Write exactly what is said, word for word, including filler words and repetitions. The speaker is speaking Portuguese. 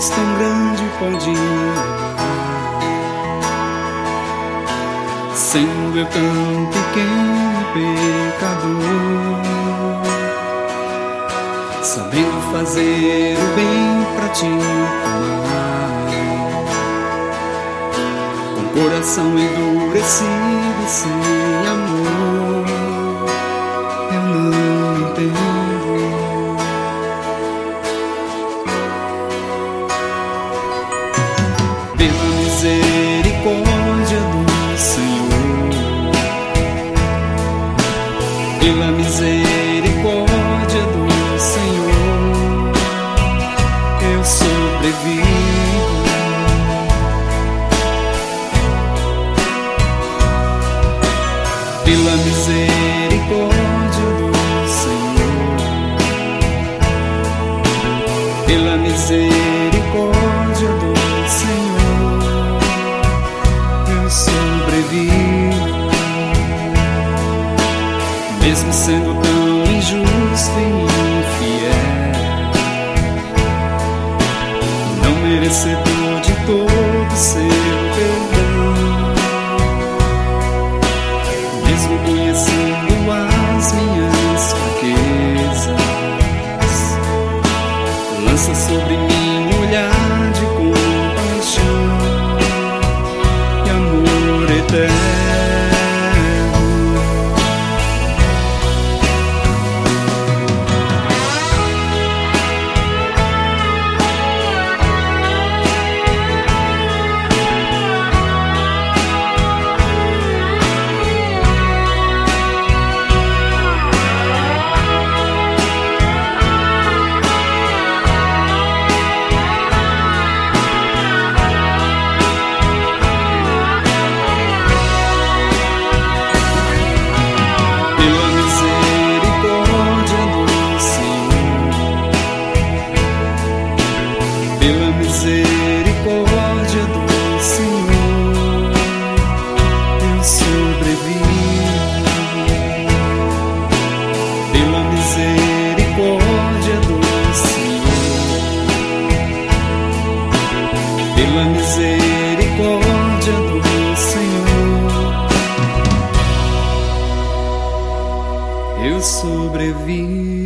cruz tão grande pode levar, sendo eu tão pequeno pecador, sabendo fazer o bem pra te amar, com coração endurecido sem amor, eu não entendo. Pela misericórdia do Senhor, pela misericórdia do Senhor, eu sobrevivo. Pela misericórdia do Senhor, pela misericórdia do Senhor, eu sobrevivo. Mesmo sendo tão injusto e infiel, não merecedor de todo seu perdão, mesmo conhecendo as minhas fraquezas, lança sobre mim um olhar de compaixão e amor eterno. Pela misericórdia do Senhor, eu sobrevivo. Pela misericórdia do Senhor, pela misericórdia do Senhor, eu sobrevivo.